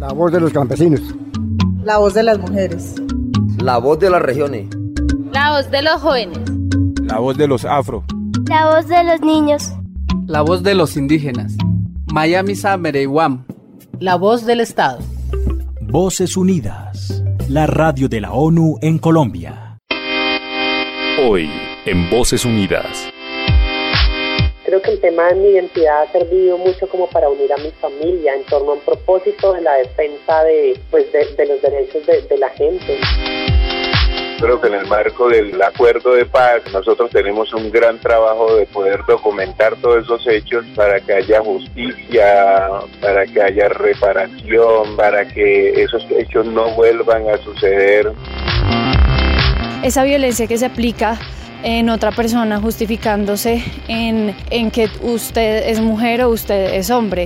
La voz de los campesinos. La voz de las mujeres. La voz de las regiones. La voz de los jóvenes. La voz de los afro. La voz de los niños. La voz de los indígenas. Miami Samereyuam. La voz del Estado. Voces Unidas. La radio de la ONU en Colombia. Hoy, en Voces Unidas. Creo que el tema de mi identidad ha servido mucho como para unir a mi familia en torno a un propósito de la defensa de los derechos de la gente. Creo que en el marco del acuerdo de paz nosotros tenemos un gran trabajo de poder documentar todos esos hechos para que haya justicia, para que haya reparación, para que esos hechos no vuelvan a suceder. Esa violencia que se aplica en otra persona justificándose en que usted es mujer o usted es hombre.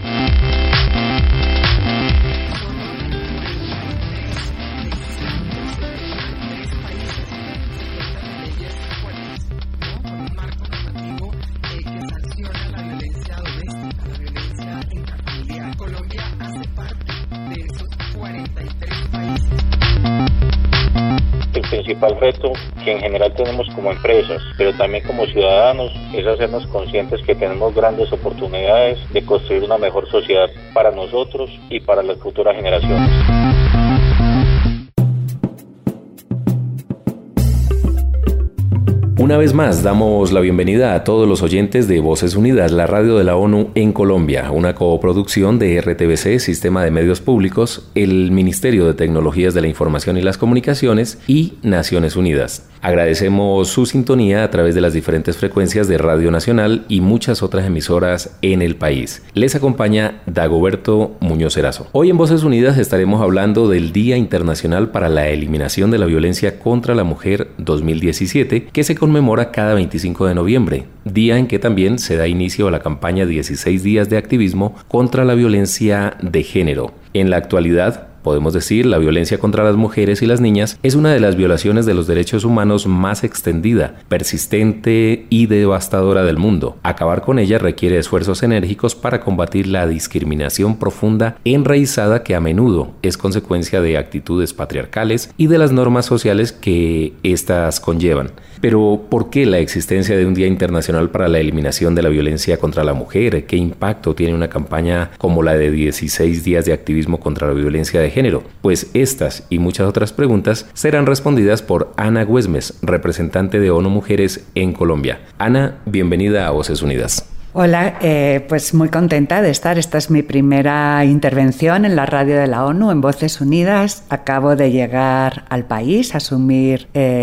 El principal reto que en general tenemos como empresas, pero también como ciudadanos, es hacernos conscientes que tenemos grandes oportunidades de construir una mejor sociedad para nosotros y para las futuras generaciones. Una vez más, damos la bienvenida a todos los oyentes de Voces Unidas, la radio de la ONU en Colombia, una coproducción de RTBC, Sistema de Medios Públicos, el Ministerio de Tecnologías de la Información y las Comunicaciones y Naciones Unidas. Agradecemos su sintonía a través de las diferentes frecuencias de Radio Nacional y muchas otras emisoras en el país. Les acompaña Dagoberto Muñoz Erazo. Hoy en Voces Unidas estaremos hablando del Día Internacional para la Eliminación de la Violencia contra la Mujer 2017, que se conmemora cada 25 de noviembre, día en que también se da inicio a la campaña 16 días de activismo contra la violencia de género. En la actualidad, podemos decir, la violencia contra las mujeres y las niñas es una de las violaciones de los derechos humanos más extendida, persistente y devastadora del mundo. Acabar con ella requiere esfuerzos enérgicos para combatir la discriminación profunda enraizada que a menudo es consecuencia de actitudes patriarcales y de las normas sociales que éstas conllevan. Pero, ¿por qué la existencia de un Día Internacional para la Eliminación de la Violencia contra la Mujer? ¿Qué impacto tiene una campaña como la de 16 días de activismo contra la violencia de género? Pues estas y muchas otras preguntas serán respondidas por Ana Güesmes, representante de ONU Mujeres en Colombia. Ana, bienvenida a Voces Unidas. Hola, pues muy contenta de estar. Esta es mi primera intervención en la radio de la ONU, en Voces Unidas. Acabo de llegar al país, a asumir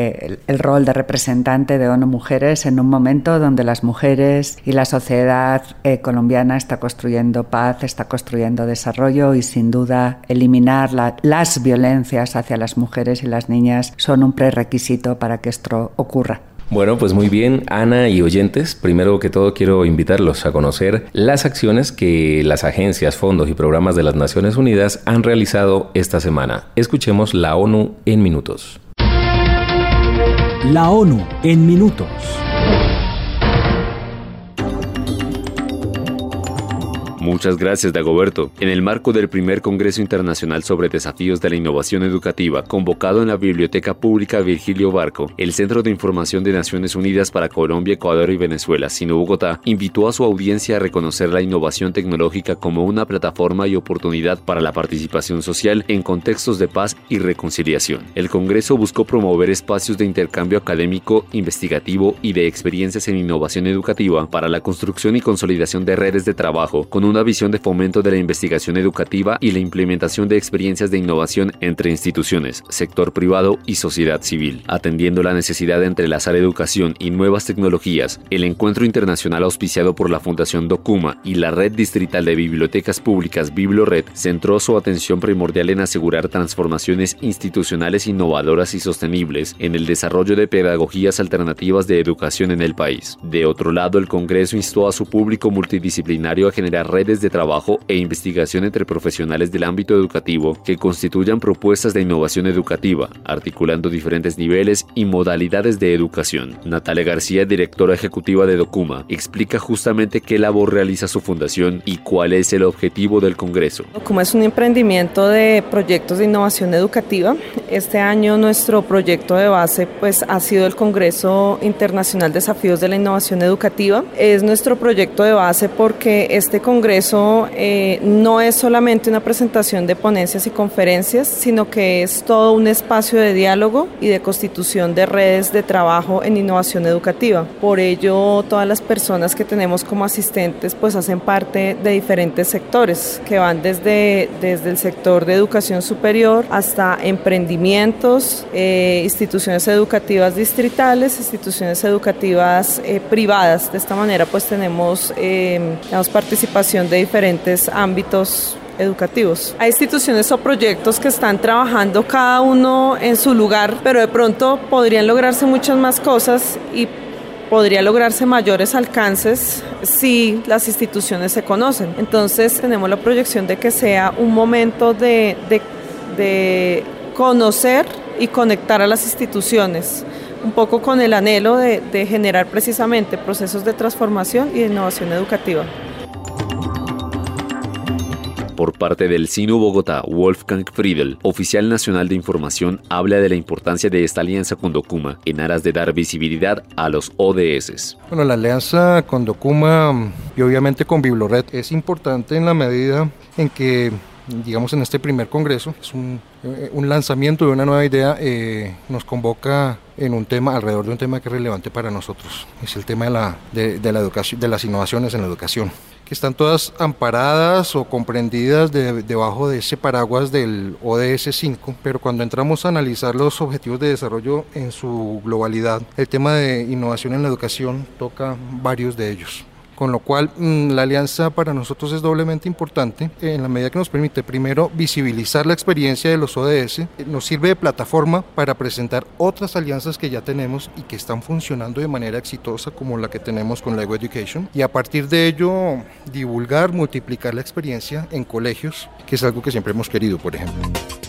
el rol de representante de ONU Mujeres en un momento donde las mujeres y la sociedad colombiana está construyendo paz, está construyendo desarrollo y sin duda eliminar las violencias hacia las mujeres y las niñas son un prerequisito para que esto ocurra. Bueno, pues muy bien, Ana y oyentes, primero que todo quiero invitarlos a conocer las acciones que las agencias, fondos y programas de las Naciones Unidas han realizado esta semana. Escuchemos la ONU en minutos. La ONU en minutos. Muchas gracias, Dagoberto. En el marco del primer Congreso Internacional sobre Desafíos de la Innovación Educativa, convocado en la Biblioteca Pública Virgilio Barco, el Centro de Información de Naciones Unidas para Colombia, Ecuador y Venezuela, sino Bogotá, invitó a su audiencia a reconocer la innovación tecnológica como una plataforma y oportunidad para la participación social en contextos de paz y reconciliación. El Congreso buscó promover espacios de intercambio académico, investigativo y de experiencias en innovación educativa para la construcción y consolidación de redes de trabajo con una visión de fomento de la investigación educativa y la implementación de experiencias de innovación entre instituciones, sector privado y sociedad civil. Atendiendo la necesidad de entrelazar educación y nuevas tecnologías, el encuentro internacional auspiciado por la Fundación Documa y la Red Distrital de Bibliotecas Públicas BibloRed centró su atención primordial en asegurar transformaciones institucionales innovadoras y sostenibles en el desarrollo de pedagogías alternativas de educación en el país. De otro lado, el Congreso instó a su público multidisciplinario a generar redes redes de trabajo e investigación entre profesionales del ámbito educativo que constituyan propuestas de innovación educativa, articulando diferentes niveles y modalidades de educación. Natalia García, directora ejecutiva de Documa, explica justamente qué labor realiza su fundación y cuál es el objetivo del Congreso. Documa es un emprendimiento de proyectos de innovación educativa. Este año nuestro proyecto de base ha sido el Congreso Internacional Desafíos de la Innovación Educativa. Es nuestro proyecto de base porque este congreso no es solamente una presentación de ponencias y conferencias, sino que es todo un espacio de diálogo y de constitución de redes de trabajo en innovación educativa. Por ello, todas las personas que tenemos como asistentes hacen parte de diferentes sectores que van desde el sector de educación superior hasta emprendimientos, instituciones educativas distritales, instituciones educativas privadas. De esta manera tenemos participación de diferentes ámbitos educativos. Hay instituciones o proyectos que están trabajando cada uno en su lugar, pero de pronto podrían lograrse muchas más cosas y podría lograrse mayores alcances si las instituciones se conocen. Entonces tenemos la proyección de que sea un momento de conocer y conectar a las instituciones, un poco con el anhelo de generar precisamente procesos de transformación y de innovación educativa. Por parte del SINU Bogotá, Wolfgang Friedl, oficial nacional de información, habla de la importancia de esta alianza con Documa en aras de dar visibilidad a los ODS. Bueno, la alianza con Documa y obviamente con Biblored es importante en la medida en que, digamos, en este primer congreso, es un lanzamiento de una nueva idea, nos convoca en un tema, alrededor de un tema que es relevante para nosotros. Es el tema de la educación, de las innovaciones en la educación, que están todas amparadas o comprendidas debajo de ese paraguas del ODS 5, pero cuando entramos a analizar los objetivos de desarrollo en su globalidad, el tema de innovación en la educación toca varios de ellos. Con lo cual, la alianza para nosotros es doblemente importante en la medida que nos permite, primero, visibilizar la experiencia de los ODS, nos sirve de plataforma para presentar otras alianzas que ya tenemos y que están funcionando de manera exitosa, como la que tenemos con Lego Education, y a partir de ello, divulgar, multiplicar la experiencia en colegios, que es algo que siempre hemos querido, por ejemplo.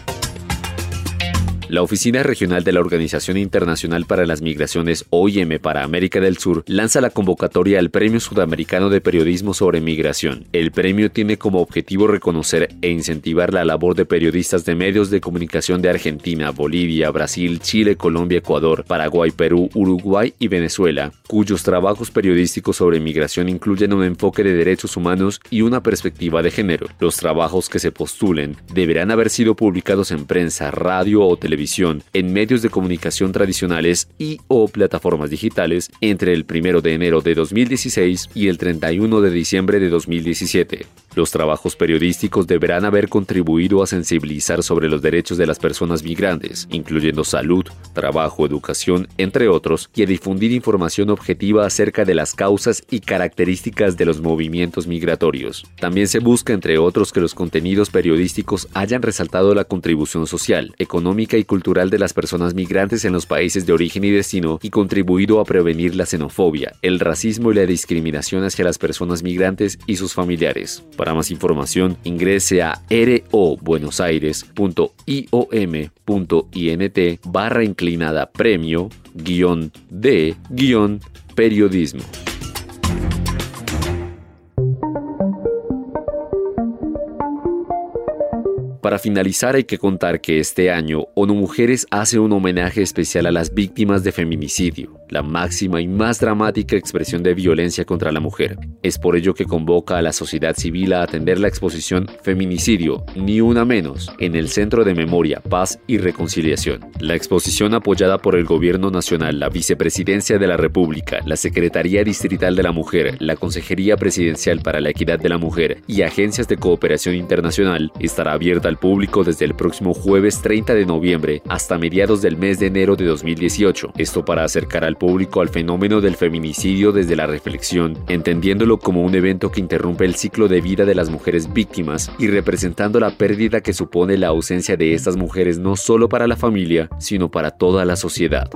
La Oficina Regional de la Organización Internacional para las Migraciones, OIM para América del Sur, lanza la convocatoria al Premio Sudamericano de Periodismo sobre Migración. El premio tiene como objetivo reconocer e incentivar la labor de periodistas de medios de comunicación de Argentina, Bolivia, Brasil, Chile, Colombia, Ecuador, Paraguay, Perú, Uruguay y Venezuela, cuyos trabajos periodísticos sobre migración incluyen un enfoque de derechos humanos y una perspectiva de género. Los trabajos que se postulen deberán haber sido publicados en prensa, radio o televisión, en medios de comunicación tradicionales y o plataformas digitales entre el 1 de enero de 2016 y el 31 de diciembre de 2017. Los trabajos periodísticos deberán haber contribuido a sensibilizar sobre los derechos de las personas migrantes, incluyendo salud, trabajo, educación, entre otros, y a difundir información objetiva acerca de las causas y características de los movimientos migratorios. También se busca, entre otros, que los contenidos periodísticos hayan resaltado la contribución social, económica y cultural de las personas migrantes en los países de origen y destino y contribuido a prevenir la xenofobia, el racismo y la discriminación hacia las personas migrantes y sus familiares. Para más información, ingrese a robuenos-aires.iom.int/premio-de-periodismo. Para finalizar, hay que contar que este año ONU Mujeres hace un homenaje especial a las víctimas de feminicidio, la máxima y más dramática expresión de violencia contra la mujer. Es por ello que convoca a la sociedad civil a atender la exposición Feminicidio, ni una menos, en el Centro de Memoria, Paz y Reconciliación. La exposición, apoyada por el Gobierno Nacional, la Vicepresidencia de la República, la Secretaría Distrital de la Mujer, la Consejería Presidencial para la Equidad de la Mujer y agencias de cooperación internacional, estará abierta al público desde el próximo jueves 30 de noviembre hasta mediados del mes de enero de 2018. Esto para acercar al público al fenómeno del feminicidio desde la reflexión, entendiéndolo como un evento que interrumpe el ciclo de vida de las mujeres víctimas y representando la pérdida que supone la ausencia de estas mujeres no solo para la familia, sino para toda la sociedad.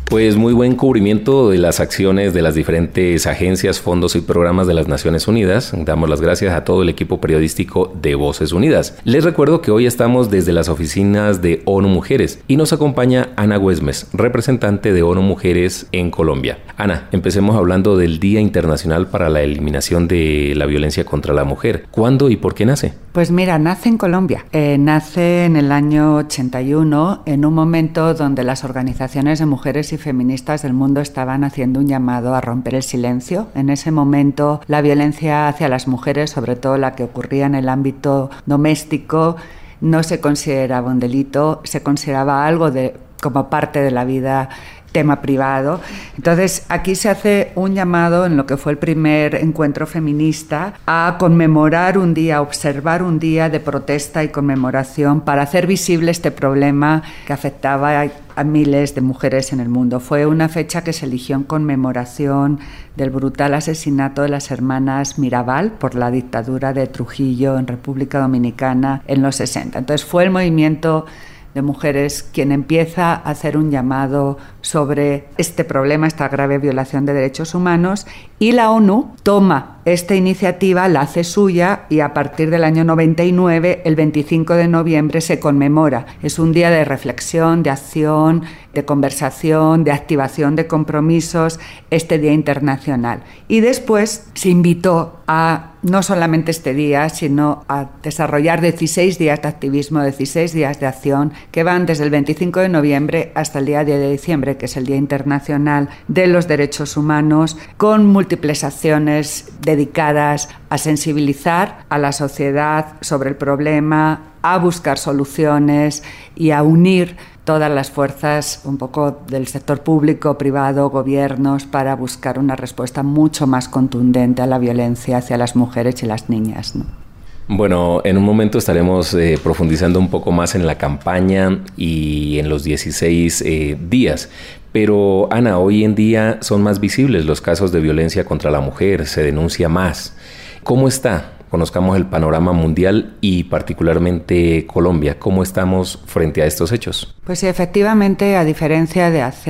Pues muy buen cubrimiento de las acciones de las diferentes agencias, fondos y programas de las Naciones Unidas. Damos las gracias a todo el equipo periodístico de Voces Unidas. Les recuerdo que hoy estamos desde las oficinas de ONU Mujeres y nos acompaña Ana Güemes, representante de ONU Mujeres en Colombia. Ana, empecemos hablando del Día Internacional para la Eliminación de la Violencia contra la Mujer. ¿Cuándo y por qué nace? Pues mira, nace en Colombia. Nace en el año 81, en un momento donde las organizaciones de mujeres y feministas del mundo estaban haciendo un llamado a romper el silencio. En ese momento, la violencia hacia las mujeres, sobre todo la que ocurría en el ámbito doméstico, no se consideraba un delito, se consideraba algo como parte de la vida, tema privado. Entonces, aquí se hace un llamado en lo que fue el primer encuentro feminista a conmemorar un día, observar un día de protesta y conmemoración para hacer visible este problema que afectaba a miles de mujeres en el mundo. Fue una fecha que se eligió en conmemoración del brutal asesinato de las hermanas Mirabal por la dictadura de Trujillo en República Dominicana en los 60. Entonces, fue el movimiento de mujeres quien empieza a hacer un llamado sobre este problema, esta grave violación de derechos humanos, y la ONU toma esta iniciativa, la hace suya, y a partir del año 99, el 25 de noviembre, se conmemora. Es un día de reflexión, de acción, de conversación, de activación de compromisos, este Día Internacional. Y después se invitó a, no solamente este día, sino a desarrollar 16 días de activismo, 16 días de acción, que van desde el 25 de noviembre hasta el día 10 de diciembre, que es el Día Internacional de los Derechos Humanos, con múltiples acciones dedicadas a sensibilizar a la sociedad sobre el problema, a buscar soluciones y a unir todas las fuerzas un poco del sector público, privado, gobiernos, para buscar una respuesta mucho más contundente a la violencia hacia las mujeres y las niñas, ¿no? Bueno, en un momento estaremos profundizando un poco más en la campaña y en los 16 días. Pero, Ana, hoy en día son más visibles los casos de violencia contra la mujer, se denuncia más. ¿Cómo está? Conozcamos el panorama mundial y particularmente Colombia. ¿Cómo estamos frente a estos hechos? Pues sí, efectivamente, a diferencia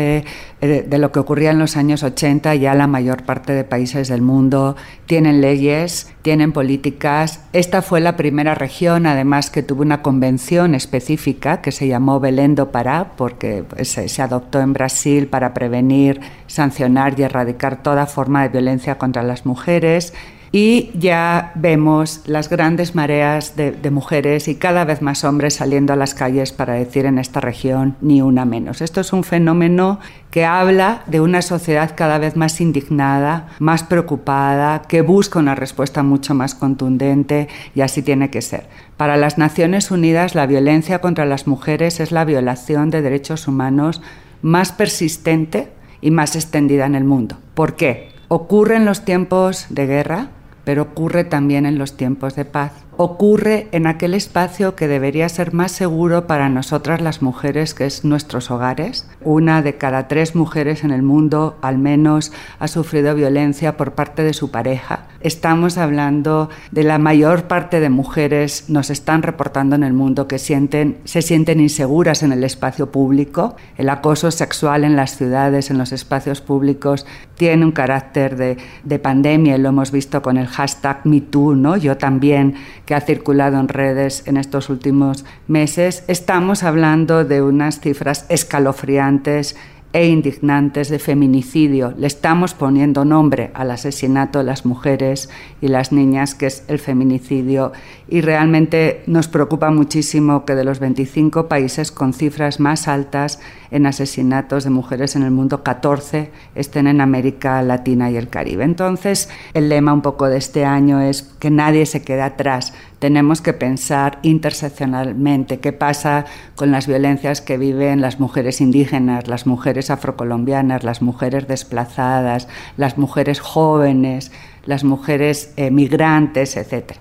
de lo que ocurría en los años 80, ya la mayor parte de países del mundo tienen leyes, tienen políticas. Esta fue la primera región, además, que tuvo una convención específica que se llamó Belém do Pará, porque se adoptó en Brasil para prevenir, sancionar y erradicar toda forma de violencia contra las mujeres. Y ya vemos las grandes mareas de mujeres y cada vez más hombres saliendo a las calles para decir en esta región ni una menos. Esto es un fenómeno que habla de una sociedad cada vez más indignada, más preocupada, que busca una respuesta mucho más contundente, y así tiene que ser. Para las Naciones Unidas, la violencia contra las mujeres es la violación de derechos humanos más persistente y más extendida en el mundo. ¿Por qué? Ocurre en los tiempos de guerra, pero ocurre también en los tiempos de paz. Ocurre en aquel espacio que debería ser más seguro para nosotras las mujeres, que es nuestros hogares. 1 de cada 3 mujeres en el mundo, al menos, ha sufrido violencia por parte de su pareja. Estamos hablando de la mayor parte de mujeres, nos están reportando en el mundo, que se sienten inseguras en el espacio público. El acoso sexual en las ciudades, en los espacios públicos, tiene un carácter de pandemia, y lo hemos visto con el hashtag #MeToo, ¿no? Yo también, que ha circulado en redes en estos últimos meses. Estamos hablando de unas cifras escalofriantes e indignantes de feminicidio. Le estamos poniendo nombre al asesinato de las mujeres y las niñas, que es el feminicidio, y realmente nos preocupa muchísimo que de los 25 países con cifras más altas en asesinatos de mujeres en el mundo, 14 estén en América Latina y el Caribe. Entonces, el lema un poco de este año es que nadie se quede atrás. Tenemos que pensar interseccionalmente qué pasa con las violencias que viven las mujeres indígenas, las mujeres afrocolombianas, las mujeres desplazadas, las mujeres jóvenes, las mujeres migrantes, etc.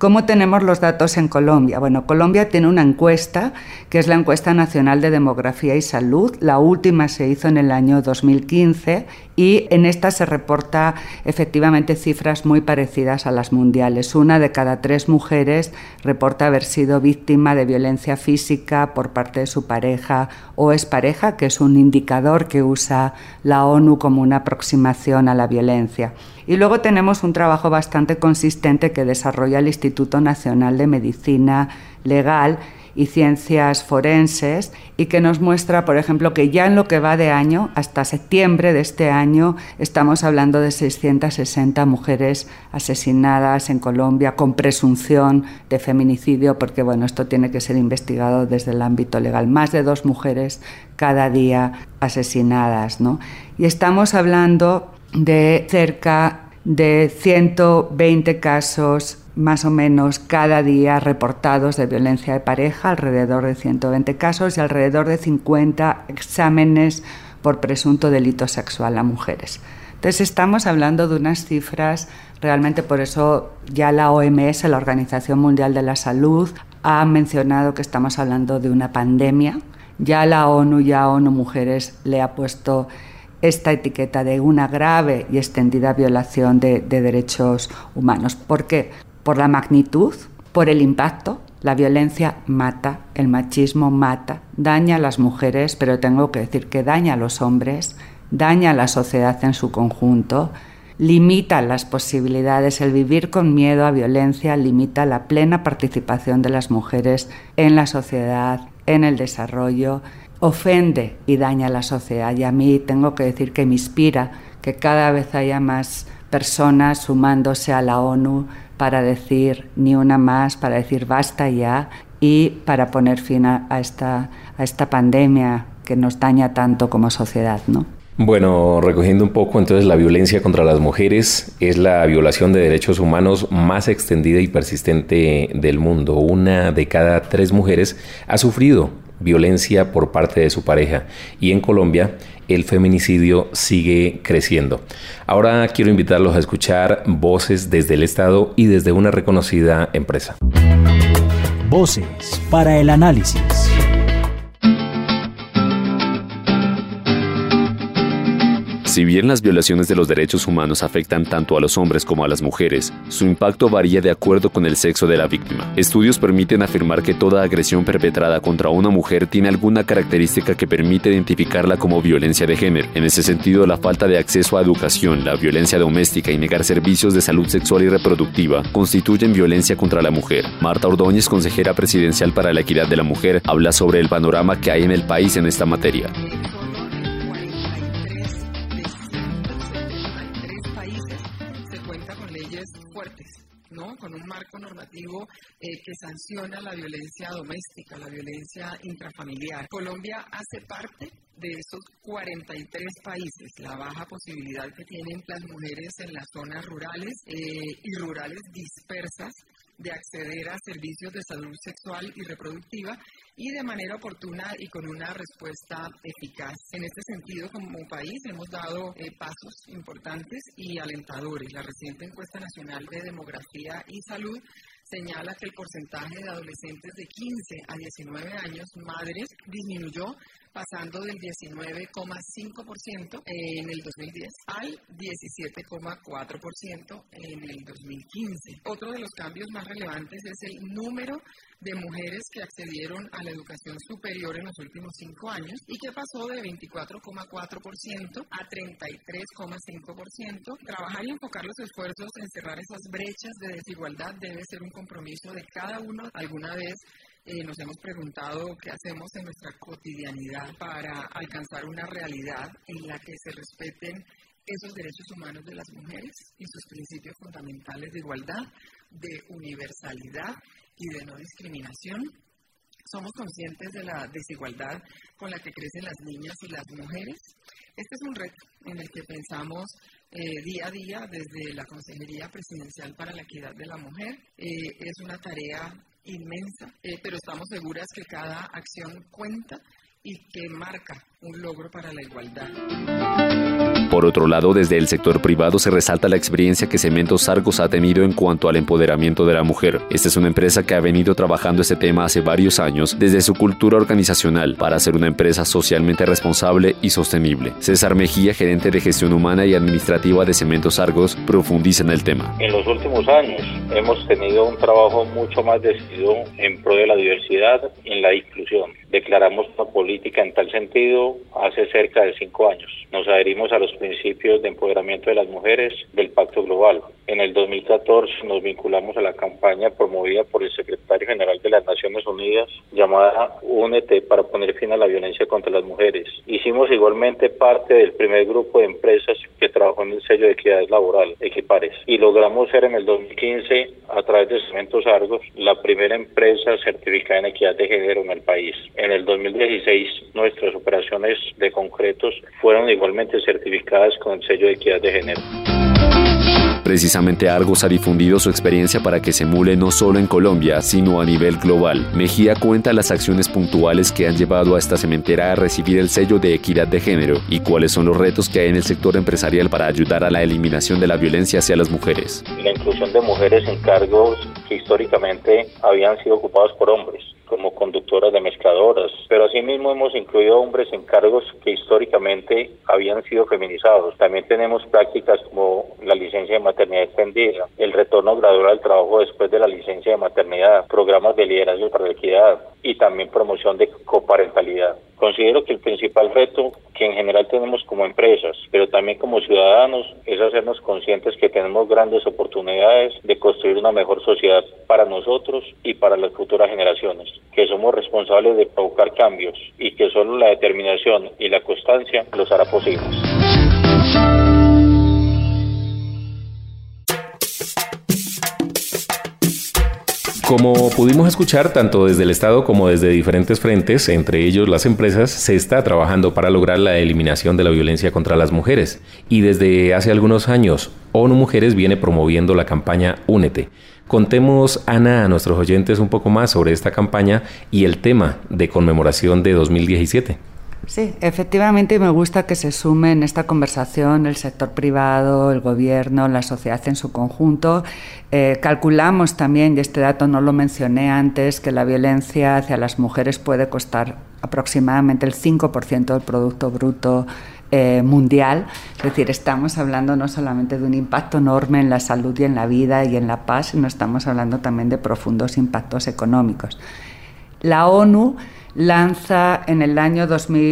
¿Cómo tenemos los datos en Colombia? Bueno, Colombia tiene una encuesta, que es la Encuesta Nacional de Demografía y Salud. La última se hizo en el año 2015 y en esta se reporta efectivamente cifras muy parecidas a las mundiales. 1 de cada 3 mujeres reporta haber sido víctima de violencia física por parte de su pareja o expareja, que es un indicador que usa la ONU como una aproximación a la violencia. Y luego tenemos un trabajo bastante consistente que desarrolla el Instituto Nacional de Medicina Legal y Ciencias Forenses y que nos muestra, por ejemplo, que ya en lo que va de año, hasta septiembre de este año, estamos hablando de 660 mujeres asesinadas en Colombia con presunción de feminicidio, porque bueno, esto tiene que ser investigado desde el ámbito legal. Más de 2 mujeres cada día asesinadas, ¿no? Y estamos hablando de cerca de 120 casos más o menos cada día reportados de violencia de pareja, alrededor de 120 casos y alrededor de 50 exámenes por presunto delito sexual a mujeres. Entonces estamos hablando de unas cifras, realmente por eso ya la OMS, la Organización Mundial de la Salud, ha mencionado que estamos hablando de una pandemia. Ya la ONU Mujeres le ha puesto esta etiqueta de una grave y extendida violación de derechos humanos. ¿Por qué? Por la magnitud, por el impacto. La violencia mata, el machismo mata, daña a las mujeres, pero tengo que decir que daña a los hombres, daña a la sociedad en su conjunto, limita las posibilidades, el vivir con miedo a violencia limita la plena participación de las mujeres en la sociedad, en el desarrollo, ofende y daña a la sociedad. Y a mí tengo que decir que me inspira que cada vez haya más personas sumándose a la ONU para decir ni una más, para decir basta ya y para poner fin a esta pandemia que nos daña tanto como sociedad, ¿no? Bueno, recogiendo un poco, entonces la violencia contra las mujeres es la violación de derechos humanos más extendida y persistente del mundo. 1 de cada 3 mujeres ha sufrido violencia por parte de su pareja y en Colombia el feminicidio sigue creciendo. Ahora quiero invitarlos a escuchar voces desde el Estado y desde una reconocida empresa. Voces para el análisis. Si bien las violaciones de los derechos humanos afectan tanto a los hombres como a las mujeres, su impacto varía de acuerdo con el sexo de la víctima. Estudios permiten afirmar que toda agresión perpetrada contra una mujer tiene alguna característica que permite identificarla como violencia de género. En ese sentido, la falta de acceso a educación, la violencia doméstica y negar servicios de salud sexual y reproductiva constituyen violencia contra la mujer. Marta Ordóñez, consejera presidencial para la equidad de la mujer, habla sobre el panorama que hay en el país en esta materia. Con un marco normativo que sanciona la violencia doméstica, la violencia intrafamiliar. Colombia hace parte de esos 43 países. La baja posibilidad que tienen las mujeres en las zonas rurales y rurales dispersas de acceder a servicios de salud sexual y reproductiva y de manera oportuna y con una respuesta eficaz. En este sentido, como país, hemos dado pasos importantes y alentadores. La reciente encuesta nacional de demografía y salud señala que el porcentaje de adolescentes de 15 a 19 años, madres, disminuyó pasando del 19,5% en el 2010 al 17,4% en el 2015. Otro de los cambios más relevantes es el número de mujeres que accedieron a la educación superior en los últimos 5 años y que pasó de 24,4% a 33,5%. Trabajar y enfocar los esfuerzos en cerrar esas brechas de desigualdad debe ser un compromiso de cada uno. Alguna vez nos hemos preguntado qué hacemos en nuestra cotidianidad para alcanzar una realidad en la que se respeten esos derechos humanos de las mujeres y sus principios fundamentales de igualdad, de universalidad y de no discriminación. Somos conscientes de la desigualdad con la que crecen las niñas y las mujeres. Este es un reto en el que pensamos día a día desde la Consejería Presidencial para la Equidad de la Mujer. Es una tarea inmensa, pero estamos seguras que cada acción cuenta y que marca un logro para la igualdad. Por otro lado, desde el sector privado se resalta la experiencia que Cementos Argos ha tenido en cuanto al empoderamiento de la mujer. Esta es una empresa que ha venido trabajando este tema hace varios años desde su cultura organizacional para ser una empresa socialmente responsable y sostenible. César Mejía, gerente de gestión humana y administrativa de Cementos Argos, profundiza en el tema. En los últimos años hemos tenido un trabajo mucho más decidido en pro de la diversidad y en la inclusión. Declaramos una política en tal sentido hace cerca de 5 años. Nos adherimos a los principios de empoderamiento de las mujeres del Pacto Global. En el 2014 nos vinculamos a la campaña promovida por el secretario general de las Naciones Unidas llamada Únete para poner fin a la violencia contra las mujeres. Hicimos igualmente parte del primer grupo de empresas que trabajó en el sello de equidad laboral, Equipares, y logramos ser en el 2015, a través de Cementos Argos, la primera empresa certificada en equidad de género en el país. En el 2016, nuestras operaciones de concretos fueron igualmente certificadas con el sello de equidad de género. Precisamente Argos ha difundido su experiencia para que se emule no solo en Colombia, sino a nivel global. Mejía cuenta las acciones puntuales que han llevado a esta cementera a recibir el sello de equidad de género y cuáles son los retos que hay en el sector empresarial para ayudar a la eliminación de la violencia hacia las mujeres. La inclusión de mujeres en cargos que históricamente habían sido ocupados por hombres, como conductoras de mezcladoras, pero asimismo hemos incluido hombres en cargos que históricamente habían sido feminizados. También tenemos prácticas como la licencia de maternidad extendida, el retorno gradual al trabajo después de la licencia de maternidad, programas de liderazgo para la equidad y también promoción de coparentalidad. Considero que el principal reto que en general tenemos como empresas, pero también como ciudadanos, es hacernos conscientes que tenemos grandes oportunidades de construir una mejor sociedad para nosotros y para las futuras generaciones, que somos responsables de provocar cambios y que solo la determinación y la constancia los hará posibles. Como pudimos escuchar, tanto desde el Estado como desde diferentes frentes, entre ellos las empresas, se está trabajando para lograr la eliminación de la violencia contra las mujeres. Y desde hace algunos años, ONU Mujeres viene promoviendo la campaña Únete. Contemos, Ana, a nuestros oyentes un poco más sobre esta campaña y el tema de conmemoración de 2017. Sí, efectivamente me gusta que se sume en esta conversación el sector privado, el gobierno, la sociedad en su conjunto. Calculamos también, y este dato no lo mencioné antes, que la violencia hacia las mujeres puede costar aproximadamente el 5% del Producto Bruto mundial. Es decir, estamos hablando no solamente de un impacto enorme en la salud y en la vida y en la paz, sino estamos hablando también de profundos impactos económicos. La ONU lanza en el año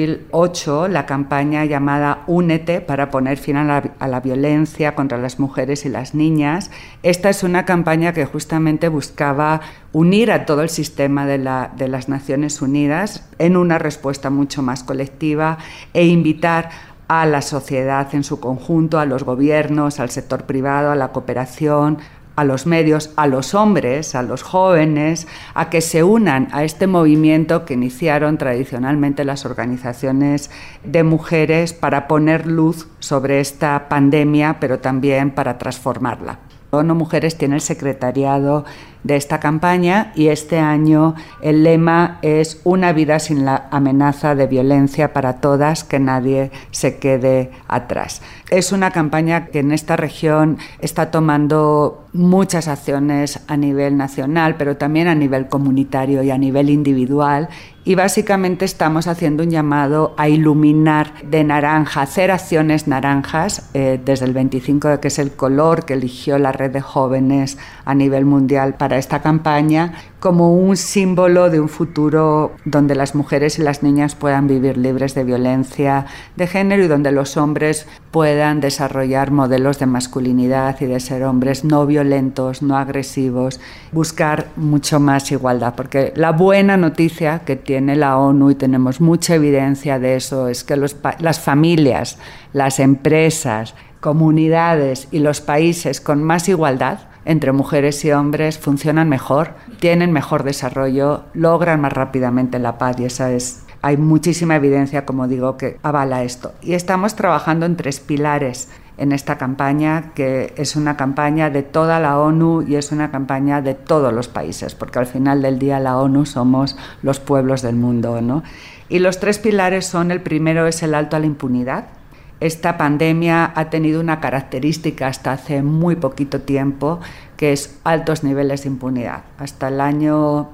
2008 la campaña llamada Únete para poner fin a la violencia contra las mujeres y las niñas. Esta es una campaña que justamente buscaba unir a todo el sistema de las Naciones Unidas en una respuesta mucho más colectiva e invitar a la sociedad en su conjunto, a los gobiernos, al sector privado, a la cooperación, a los medios, a los hombres, a los jóvenes, a que se unan a este movimiento que iniciaron tradicionalmente las organizaciones de mujeres para poner luz sobre esta pandemia, pero también para transformarla. ONU Mujeres tiene el secretariado de esta campaña y este año el lema es una vida sin la amenaza de violencia para todas, que nadie se quede atrás. Es una campaña que en esta región está tomando muchas acciones a nivel nacional, pero también a nivel comunitario y a nivel individual. Y básicamente estamos haciendo un llamado a iluminar de naranja, hacer acciones naranjas desde el 25, que es el color que eligió la red de jóvenes a nivel mundial para esta campaña, como un símbolo de un futuro donde las mujeres y las niñas puedan vivir libres de violencia de género y donde los hombres puedan desarrollar modelos de masculinidad y de ser hombres no violentos, no agresivos, buscar mucho más igualdad, porque la buena noticia que tiene la ONU, y tenemos mucha evidencia de eso, es que las familias, las empresas, comunidades y los países con más igualdad entre mujeres y hombres funcionan mejor, tienen mejor desarrollo, logran más rápidamente la paz, y hay muchísima evidencia, como digo, que avala esto. Y estamos trabajando en 3 pilares. en esta campaña, que es una campaña de toda la ONU y es una campaña de todos los países, porque al final del día la ONU somos los pueblos del mundo, ¿no? Y los 3 pilares son: el primero es el alto a la impunidad. Esta pandemia ha tenido una característica hasta hace muy poquito tiempo, que es altos niveles de impunidad. Hasta el año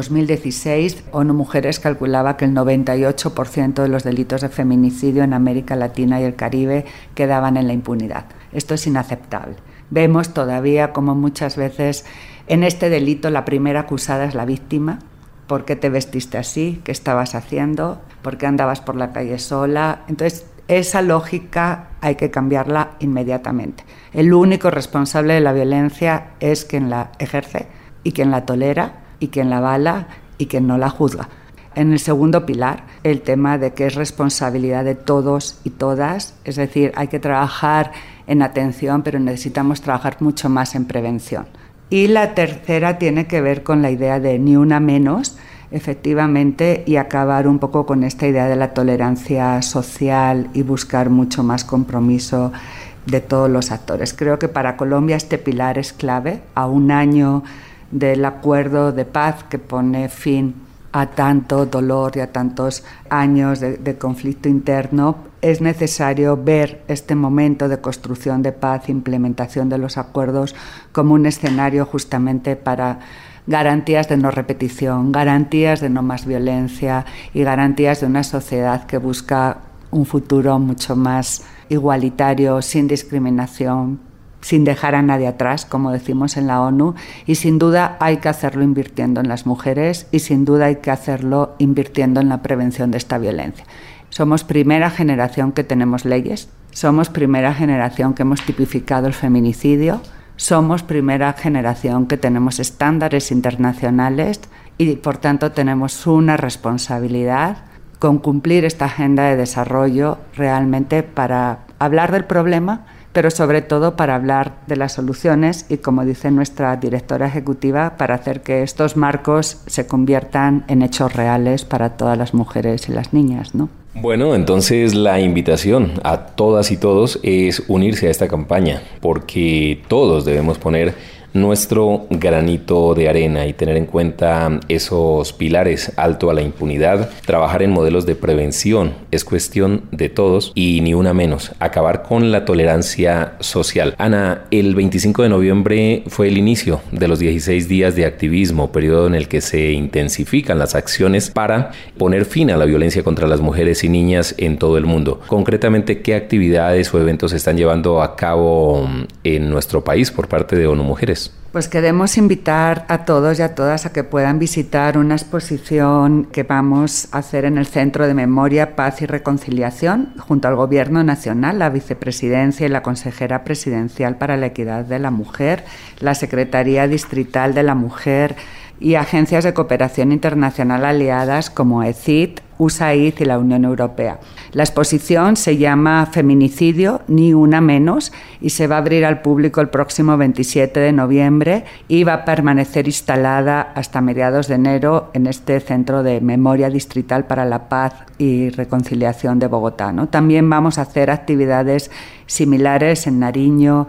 2016, ONU Mujeres calculaba que el 98% de los delitos de feminicidio en América Latina y el Caribe quedaban en la impunidad. Esto es inaceptable. Vemos todavía como muchas veces en este delito la primera acusada es la víctima. ¿Por qué te vestiste así? ¿Qué estabas haciendo? ¿Por qué andabas por la calle sola? Entonces, esa lógica hay que cambiarla inmediatamente. El único responsable de la violencia es quien la ejerce y quien la tolera y quien la avala y quien no la juzga. En el segundo pilar, el tema de que es responsabilidad de todos y todas, es decir, hay que trabajar en atención, pero necesitamos trabajar mucho más en prevención. Y la tercera tiene que ver con la idea de ni una menos, efectivamente, y acabar un poco con esta idea de la tolerancia social y buscar mucho más compromiso de todos los actores. Creo que para Colombia este pilar es clave. A un año del acuerdo de paz que pone fin a tanto dolor y a tantos años de conflicto interno, es necesario ver este momento de construcción de paz, implementación de los acuerdos, como un escenario justamente para garantías de no repetición, garantías de no más violencia y garantías de una sociedad que busca un futuro mucho más igualitario, sin discriminación, sin dejar a nadie atrás, como decimos en la ONU, y sin duda hay que hacerlo invirtiendo en las mujeres y sin duda hay que hacerlo invirtiendo en la prevención de esta violencia. Somos primera generación que tenemos leyes, somos primera generación que hemos tipificado el feminicidio, somos primera generación que tenemos estándares internacionales y por tanto tenemos una responsabilidad con cumplir esta agenda de desarrollo realmente para hablar del problema, pero sobre todo para hablar de las soluciones y, como dice nuestra directora ejecutiva, para hacer que estos marcos se conviertan en hechos reales para todas las mujeres y las niñas, ¿no? Bueno, entonces la invitación a todas y todos es unirse a esta campaña, porque todos debemos poner nuestro granito de arena y tener en cuenta esos pilares: alto a la impunidad, trabajar en modelos de prevención, es cuestión de todos y ni una menos, acabar con la tolerancia social. Ana, el 25 de noviembre fue el inicio de los 16 días de activismo, periodo en el que se intensifican las acciones para poner fin a la violencia contra las mujeres y niñas en todo el mundo. Concretamente, ¿qué actividades o eventos se están llevando a cabo en nuestro país por parte de ONU Mujeres? Pues queremos invitar a todos y a todas a que puedan visitar una exposición que vamos a hacer en el Centro de Memoria, Paz y Reconciliación, junto al Gobierno Nacional, la Vicepresidencia y la Consejera Presidencial para la Equidad de la Mujer, la Secretaría Distrital de la Mujer y agencias de cooperación internacional aliadas como ECID, USAID y la Unión Europea. La exposición se llama Feminicidio, ni una menos, y se va a abrir al público el próximo 27 de noviembre y va a permanecer instalada hasta mediados de enero en este Centro de Memoria Distrital para la Paz y Reconciliación de Bogotá, ¿no? También vamos a hacer actividades similares en Nariño,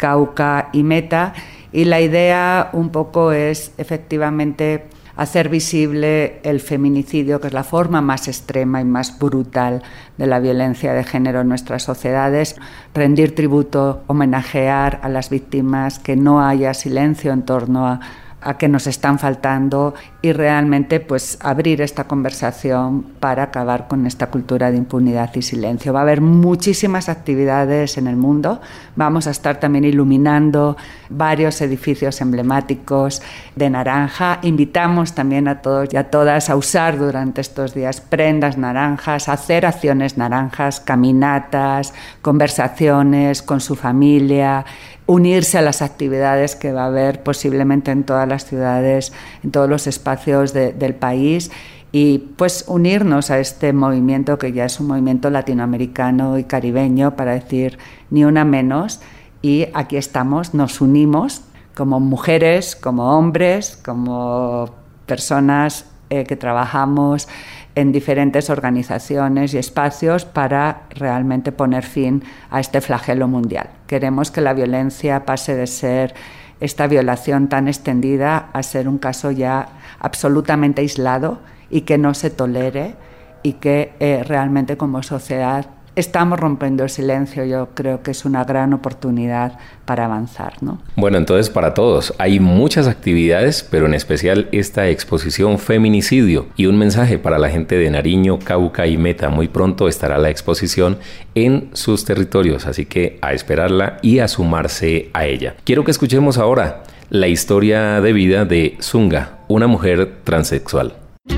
Cauca y Meta, y la idea un poco es efectivamente hacer visible el feminicidio, que es la forma más extrema y más brutal de la violencia de género en nuestras sociedades, rendir tributo, homenajear a las víctimas, que no haya silencio en torno a que nos están faltando y realmente pues abrir esta conversación para acabar con esta cultura de impunidad y silencio. Va a haber muchísimas actividades en el mundo. Vamos a estar también iluminando varios edificios emblemáticos de naranja. Invitamos también a todos y a todas a usar durante estos días prendas naranjas, a hacer acciones naranjas, caminatas, conversaciones con su familia, unirse a las actividades que va a haber posiblemente en todas las ciudades, en todos los espacios del país, y pues unirnos a este movimiento que ya es un movimiento latinoamericano y caribeño, para decir ni una menos. Y aquí estamos, nos unimos como mujeres, como hombres, como personas que trabajamos en diferentes organizaciones y espacios para realmente poner fin a este flagelo mundial. Queremos que la violencia pase de ser esta violación tan extendida a ser un caso ya absolutamente aislado y que no se tolere y que realmente como sociedad estamos rompiendo el silencio. Yo creo que es una gran oportunidad para avanzar, ¿no? Bueno, entonces para todos hay muchas actividades, pero en especial esta exposición Feminicidio y un mensaje para la gente de Nariño, Cauca y Meta. Muy pronto estará la exposición en sus territorios, así que a esperarla y a sumarse a ella. Quiero que escuchemos ahora la historia de vida de Zunga, una mujer transexual.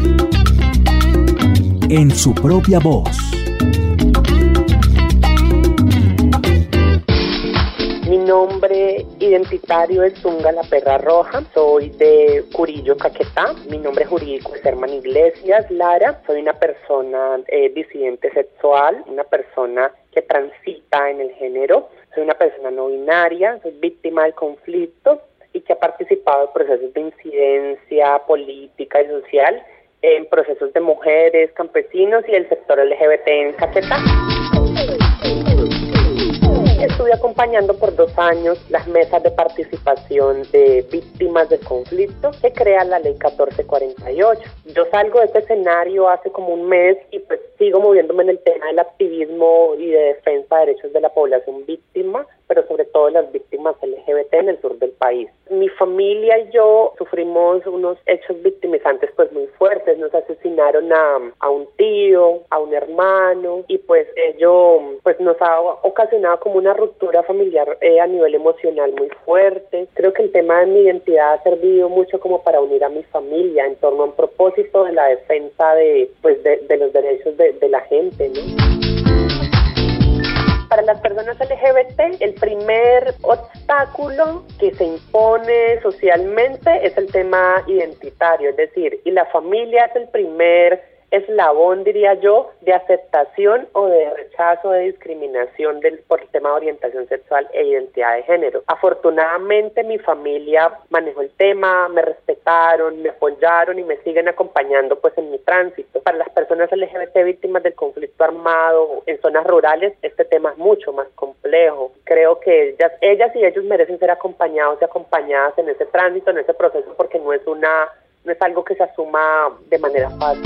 En su propia voz. Mi nombre identitario es Zunga la Perra Roja, soy de Curillo, Caquetá. Mi nombre jurídico es Herman Iglesias Lara. Soy una persona disidente sexual, una persona que transita en el género. Soy una persona no binaria, soy víctima del conflicto y que ha participado en procesos de incidencia política y social, en procesos de mujeres, campesinos y el sector LGBT en Caquetá. Estuve acompañando por 2 años las mesas de participación de víctimas del conflicto que crea la Ley 1448. Yo salgo de este escenario hace como un mes y pues sigo moviéndome en el tema del activismo y de defensa de derechos de la población víctima, pero sobre todo las víctimas LGBT en el sur del país. Mi familia y yo sufrimos unos hechos victimizantes pues muy fuertes. Nos asesinaron a un tío, a un hermano, y pues ello pues nos ha ocasionado como una ruptura familiar a nivel emocional muy fuerte. Creo que el tema de mi identidad ha servido mucho como para unir a mi familia en torno a un propósito de la defensa de los derechos de la gente, ¿no? Para las personas LGBT, el primer obstáculo que se impone socialmente es el tema identitario, es decir, y la familia es el primer eslabón, diría yo, de aceptación o de rechazo, de discriminación por el tema de orientación sexual e identidad de género. Afortunadamente mi familia manejó el tema, me respetaron, me apoyaron y me siguen acompañando pues en mi tránsito. Para las personas LGBT víctimas del conflicto armado en zonas rurales, este tema es mucho más complejo. Creo que ellas y ellos merecen ser acompañados y acompañadas en ese tránsito, en ese proceso, porque no es algo que se asuma de manera fácil.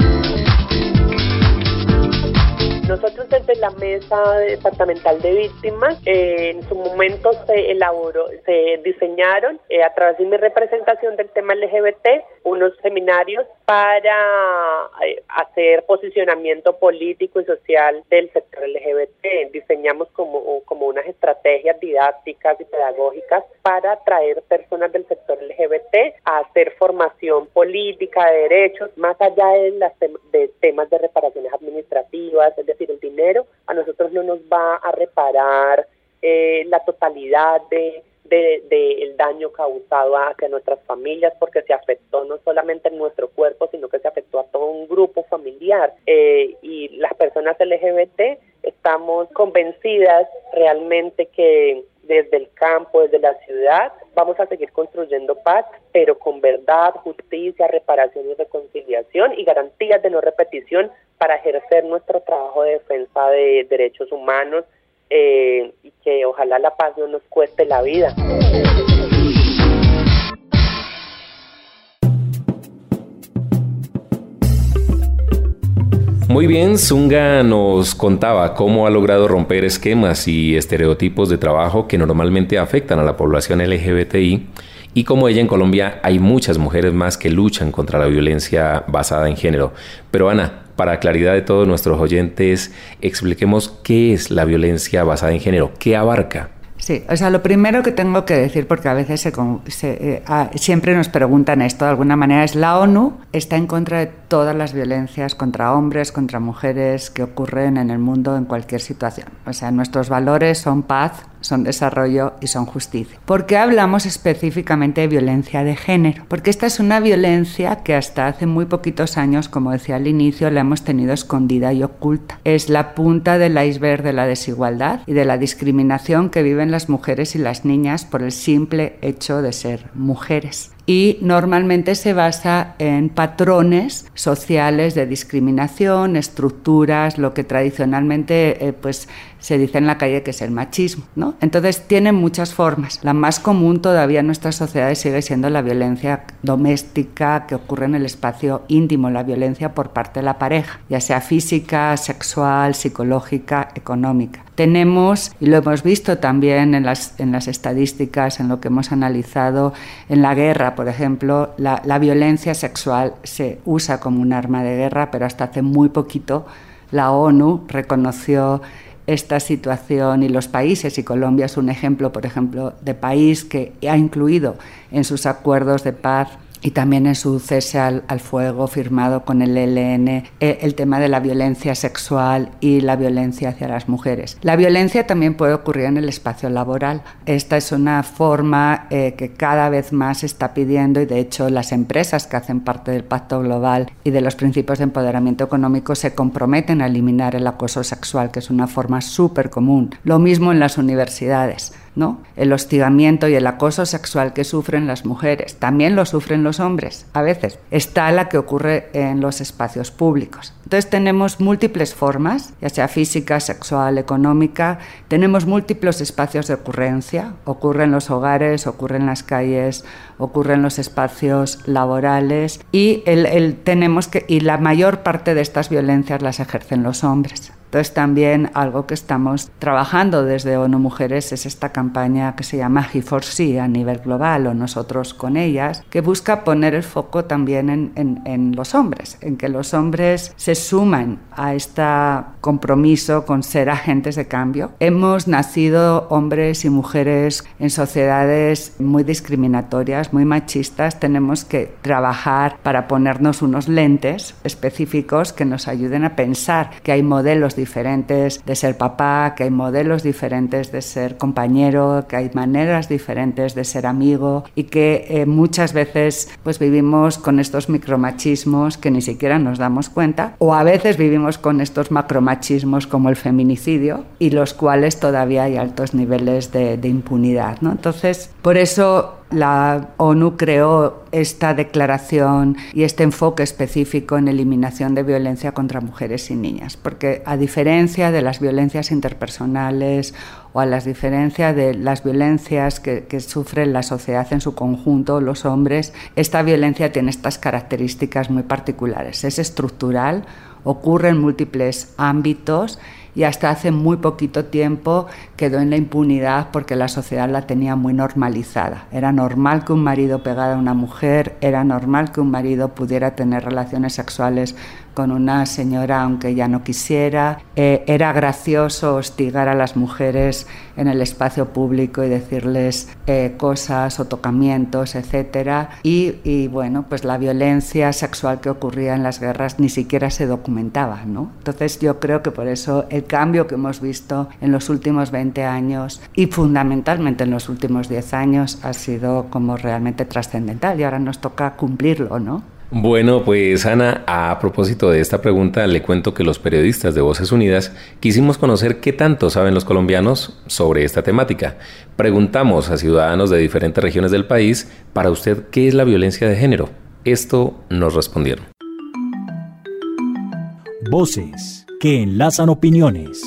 Nosotros desde la Mesa Departamental de Víctimas, en su momento se diseñaron a través de mi representación del tema LGBT unos seminarios para hacer posicionamiento político y social del sector LGBT. Diseñamos como unas estrategias didácticas y pedagógicas para atraer personas del sector LGBT a hacer formación política de derechos, más allá de temas de reparaciones administrativas, es decir, el dinero a nosotros no nos va a reparar la totalidad del daño causado hacia nuestras familias, porque se afectó no solamente en nuestro cuerpo, sino que se afectó a todo un grupo familiar. Y las personas LGBT estamos convencidas realmente que desde el campo, desde la ciudad, vamos a seguir construyendo paz, pero con verdad, justicia, reparación y reconciliación y garantías de no repetición para ejercer nuestro trabajo de defensa de derechos humanos y que ojalá la paz no nos cueste la vida. Muy bien, Zunga nos contaba cómo ha logrado romper esquemas y estereotipos de trabajo que normalmente afectan a la población LGBTI y como ella en Colombia hay muchas mujeres más que luchan contra la violencia basada en género. Pero Ana, para claridad de todos nuestros oyentes, expliquemos qué es la violencia basada en género, qué abarca. Sí, o sea, lo primero que tengo que decir, porque a veces siempre nos preguntan esto de alguna manera, es la ONU está en contra de todas las violencias contra hombres, contra mujeres que ocurren en el mundo en cualquier situación. O sea, nuestros valores son paz, son desarrollo y son justicia. ¿Por qué hablamos específicamente de violencia de género? Porque esta es una violencia que hasta hace muy poquitos años, como decía al inicio, la hemos tenido escondida y oculta. Es la punta del iceberg de la desigualdad y de la discriminación que viven las mujeres y las niñas por el simple hecho de ser mujeres. y normalmente se basa en patrones sociales de discriminación, estructuras, lo que tradicionalmente pues se dice en la calle que es el machismo, ¿no? Entonces tiene muchas formas. La más común todavía en nuestras sociedades sigue siendo la violencia doméstica que ocurre en el espacio íntimo, la violencia por parte de la pareja, ya sea física, sexual, psicológica, económica. Tenemos, y lo hemos visto también en las estadísticas, en lo que hemos analizado, en la guerra, por ejemplo, la violencia sexual se usa como un arma de guerra, pero hasta hace muy poquito la ONU reconoció esta situación y los países, y Colombia es un ejemplo, por ejemplo, de país que ha incluido en sus acuerdos de paz y también en su cese al fuego firmado con el ELN, el tema de la violencia sexual y la violencia hacia las mujeres. La violencia también puede ocurrir en el espacio laboral. Esta es una forma que cada vez más se está pidiendo, y de hecho las empresas que hacen parte del Pacto Global y de los principios de empoderamiento económico se comprometen a eliminar el acoso sexual, que es una forma súper común. Lo mismo en las universidades, ¿no? El hostigamiento y el acoso sexual que sufren las mujeres, también lo sufren los hombres, a veces. Está la que ocurre en los espacios públicos. Entonces tenemos múltiples formas, ya sea física, sexual, económica. Tenemos múltiples espacios de ocurrencia. Ocurre en los hogares, ocurre en las calles, ocurre en los espacios laborales, y y la mayor parte de estas violencias las ejercen los hombres. Entonces también algo que estamos trabajando desde ONU Mujeres es esta campaña que se llama He4C a nivel global, o Nosotros con Ellas, que busca poner el foco también en los hombres, en que los hombres se suman a este compromiso con ser agentes de cambio. Hemos nacido hombres y mujeres en sociedades muy discriminatorias, muy machistas. Tenemos que trabajar para ponernos unos lentes específicos que nos ayuden a pensar que hay modelos diferentes de ser papá, que hay modelos diferentes de ser compañero, que hay maneras diferentes de ser amigo, y que muchas veces pues vivimos con estos micromachismos que ni siquiera nos damos cuenta, o a veces vivimos con estos macromachismos como el feminicidio, y los cuales todavía hay altos niveles de impunidad, ¿no? Entonces, por eso la ONU creó esta declaración y este enfoque específico en eliminación de violencia contra mujeres y niñas, porque a diferencia de las violencias interpersonales o a la diferencia de las violencias que sufre la sociedad en su conjunto, los hombres, esta violencia tiene estas características muy particulares. Es estructural, ocurre en múltiples ámbitos, y hasta hace muy poquito tiempo quedó en la impunidad porque la sociedad la tenía muy normalizada. Era normal que un marido pegara a una mujer, era normal que un marido pudiera tener relaciones sexuales con una señora aunque ella no quisiera. Era gracioso hostigar a las mujeres en el espacio público y decirles cosas o tocamientos, etc. Y bueno, pues la violencia sexual que ocurría en las guerras ni siquiera se documentaba, ¿no? Entonces yo creo que por eso el cambio que hemos visto en los últimos 20 años y fundamentalmente en los últimos 10 años ha sido como realmente trascendental, y ahora nos toca cumplirlo, ¿no? Bueno, pues Ana, a propósito de esta pregunta, le cuento que los periodistas de Voces Unidas quisimos conocer qué tanto saben los colombianos sobre esta temática. Preguntamos a ciudadanos de diferentes regiones del país, para usted, ¿qué es la violencia de género? Esto nos respondieron. Voces que enlazan opiniones.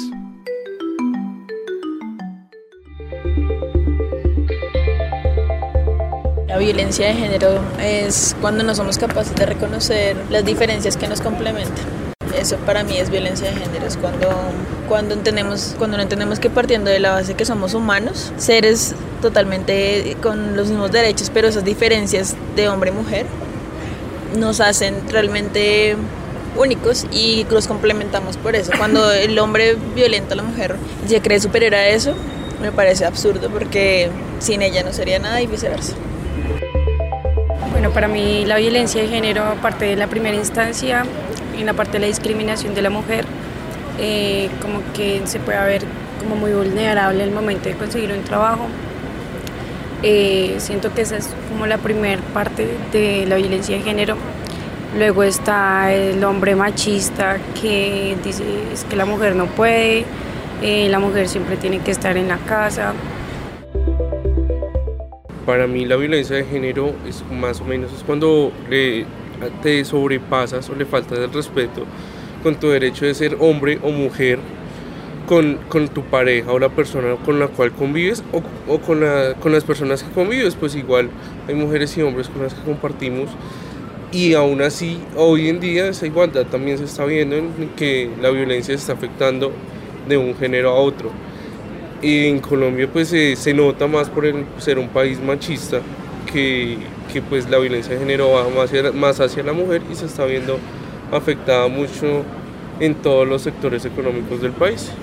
La violencia de género es cuando no somos capaces de reconocer las diferencias que nos complementan. Eso para mí es violencia de género, es cuando no entendemos que, partiendo de la base que somos humanos, seres totalmente con los mismos derechos, pero esas diferencias de hombre y mujer nos hacen realmente únicos y los complementamos por eso. Cuando el hombre violenta a la mujer y se cree superior a eso, me parece absurdo, porque sin ella no sería nada y viceversa. Bueno, para mí la violencia de género, aparte de la primera instancia, en la parte de la discriminación de la mujer, como que se puede ver como muy vulnerable al momento de conseguir un trabajo. Siento que esa es como la primera parte de la violencia de género. Luego está el hombre machista que dice es que la mujer no puede, la mujer siempre tiene que estar en la casa. Para mí la violencia de género es más o menos es cuando te sobrepasas o le faltas el respeto con tu derecho de ser hombre o mujer, con tu pareja o la persona con la cual convives o con las personas que convives. Pues igual hay mujeres y hombres con las que compartimos, y aún así hoy en día esa igualdad también se está viendo en que la violencia está afectando de un género a otro. Y en Colombia pues se nota más por ser un país machista que pues la violencia de género va más hacia la mujer y se está viendo afectada mucho en todos los sectores económicos del país.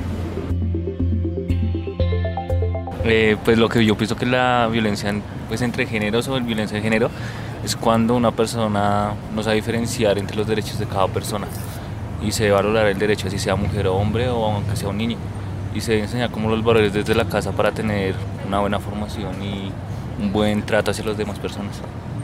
Pues lo que yo pienso que la violencia pues entre géneros o la violencia de género es cuando una persona no sabe diferenciar entre los derechos de cada persona y se debe valorar el derecho así sea mujer o hombre o aunque sea un niño, y se debe enseñar como los valores desde la casa para tener una buena formación y un buen trato hacia las demás personas.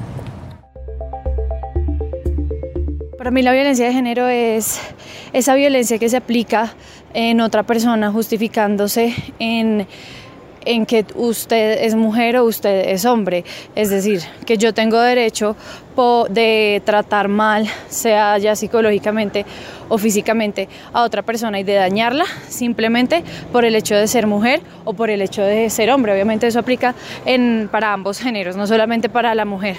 Para mí la violencia de género es esa violencia que se aplica en otra persona justificándose en que usted es mujer o usted es hombre. Es decir, que yo tengo derecho de tratar mal, sea ya psicológicamente o físicamente, a otra persona y de dañarla simplemente por el hecho de ser mujer o por el hecho de ser hombre. Obviamente eso aplica para ambos géneros, no solamente para la mujer.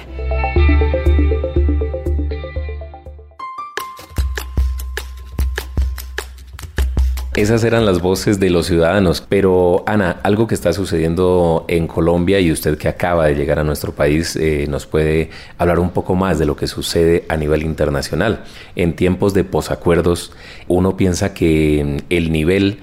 Esas eran las voces de los ciudadanos, pero Ana, algo que está sucediendo en Colombia y usted que acaba de llegar a nuestro país nos puede hablar un poco más de lo que sucede a nivel internacional. En tiempos de posacuerdos, uno piensa que el nivel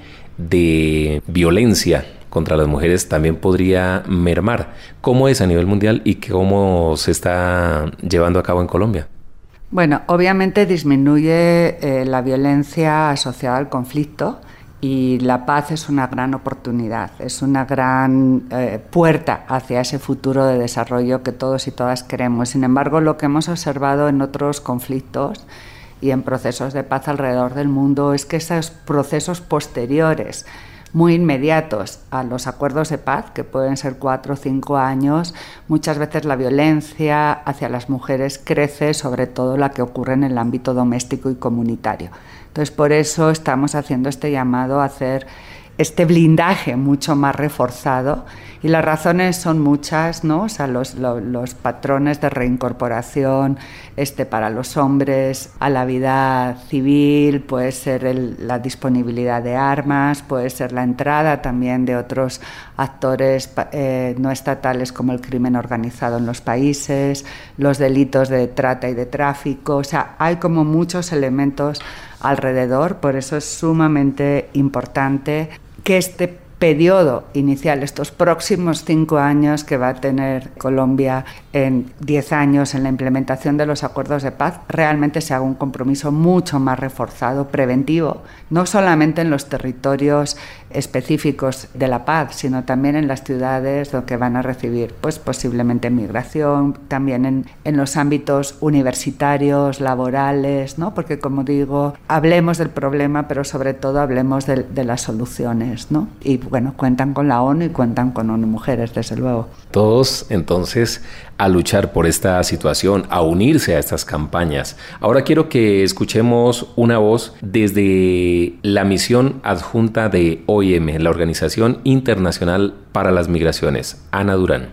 de violencia contra las mujeres también podría mermar. ¿Cómo es a nivel mundial y cómo se está llevando a cabo en Colombia? Bueno, obviamente disminuye la violencia asociada al conflicto y la paz es una gran oportunidad, es una gran puerta hacia ese futuro de desarrollo que todos y todas queremos. Sin embargo, lo que hemos observado en otros conflictos y en procesos de paz alrededor del mundo es que esos procesos posteriores, muy inmediatos a los acuerdos de paz, que pueden ser 4 o 5 años, muchas veces la violencia hacia las mujeres crece, sobre todo la que ocurre en el ámbito doméstico y comunitario. Entonces, por eso estamos haciendo este llamado a hacer este blindaje mucho más reforzado, y las razones son muchas, ¿no? O sea, los patrones de reincorporación para los hombres a la vida civil, puede ser la disponibilidad de armas, puede ser la entrada también de otros actores no estatales como el crimen organizado en los países, los delitos de trata y de tráfico. O sea, hay como muchos elementos alrededor, por eso es sumamente importante que este periodo inicial, estos próximos 5 años que va a tener Colombia en 10 años en la implementación de los acuerdos de paz, realmente se haga un compromiso mucho más reforzado, preventivo, no solamente en los territorios específicos de la paz, sino también en las ciudades donde van a recibir pues posiblemente migración, también en los ámbitos universitarios, laborales, ¿no? Porque como digo, hablemos del problema, pero sobre todo hablemos de las soluciones, ¿no? Y bueno, cuentan con la ONU y cuentan con ONU Mujeres, desde luego. Todos, entonces, a luchar por esta situación, a unirse a estas campañas. Ahora quiero que escuchemos una voz desde la misión adjunta de OIM, la Organización Internacional para las Migraciones, Ana Durán.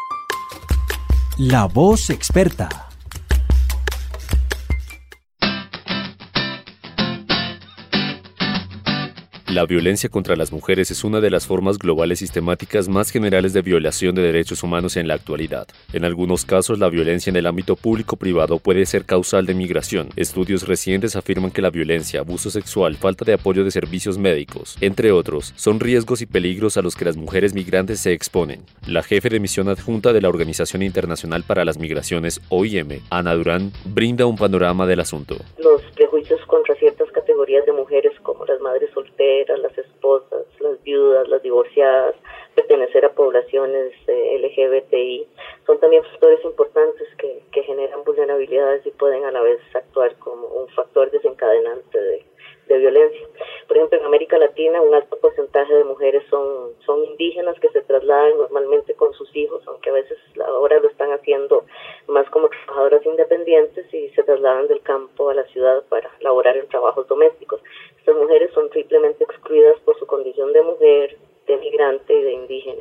La voz experta. La violencia contra las mujeres es una de las formas globales sistemáticas más generales de violación de derechos humanos en la actualidad. En algunos casos, la violencia en el ámbito público-privado puede ser causal de migración. Estudios recientes afirman que la violencia, abuso sexual, falta de apoyo de servicios médicos, entre otros, son riesgos y peligros a los que las mujeres migrantes se exponen. La jefe de misión adjunta de la Organización Internacional para las Migraciones, OIM, Ana Durán, brinda un panorama del asunto. Los prejuicios contra ciertas categorías de mujeres como las madres solteras, las esposas, las viudas, las divorciadas, pertenecer a poblaciones LGBTI, son también factores importantes que generan vulnerabilidades y pueden a la vez actuar como un factor desencadenante de violencia. Por ejemplo, en América Latina un alto porcentaje de mujeres son indígenas que se trasladan normalmente con sus hijos, aunque a veces ahora lo están haciendo más como trabajadoras independientes y se trasladan del campo a la ciudad para laborar en trabajos domésticos. Estas mujeres son triplemente excluidas por su condición de mujer, de migrante y de indígena.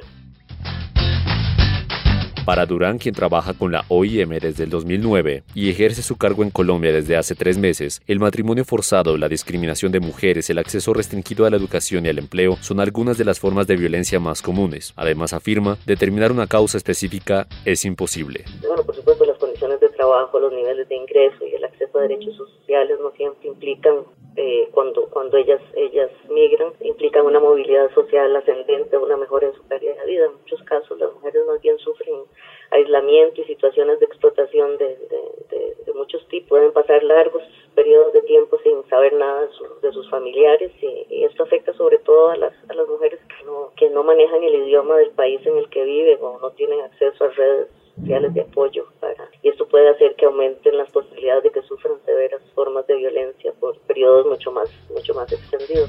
Para Durán, quien trabaja con la OIM desde el 2009 y ejerce su cargo en Colombia desde hace 3 meses, el matrimonio forzado, la discriminación de mujeres, el acceso restringido a la educación y al empleo son algunas de las formas de violencia más comunes. Además, afirma, determinar una causa específica es imposible. Bueno, por supuesto, las condiciones de trabajo, los niveles de ingreso y el acceso a derechos sociales no siempre implican, cuando ellas migran, implican una movilidad social ascendente, una mejora en su calidad de vida. En muchos casos las mujeres más bien sufren aislamiento y situaciones de explotación de muchos tipos. Pueden pasar largos periodos de tiempo sin saber nada de sus familiares y esto afecta sobre todo a las mujeres que no manejan el idioma del país en el que viven o no tienen acceso a redes sociales de apoyo y esto puede hacer que aumenten las posibilidades de que sufran severas formas de violencia por periodos mucho más extendidos.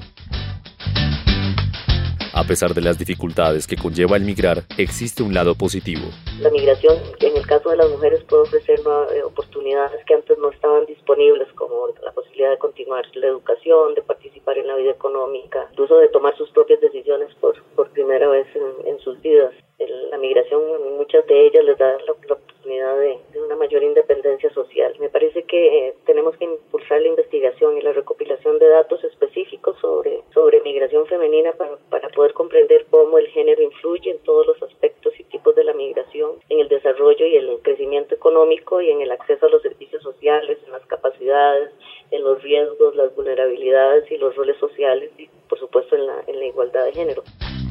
A pesar de las dificultades que conlleva el migrar, existe un lado positivo. La migración, en el caso de las mujeres, puede ofrecer oportunidades que antes no estaban disponibles, como la posibilidad de continuar la educación, de participar en la vida económica, incluso de tomar sus propias decisiones por primera vez en sus vidas. La migración, muchas de ellas les da la oportunidad de una mayor independencia social. Me parece que tenemos que impulsar la investigación y la recopilación de datos específicos sobre migración femenina para poder comprender cómo el género influye en todos los aspectos y tipos de la migración, en el desarrollo y el crecimiento económico y en el acceso a los servicios sociales, en las capacidades, en los riesgos, las vulnerabilidades y los roles sociales y, por supuesto, en la igualdad de género.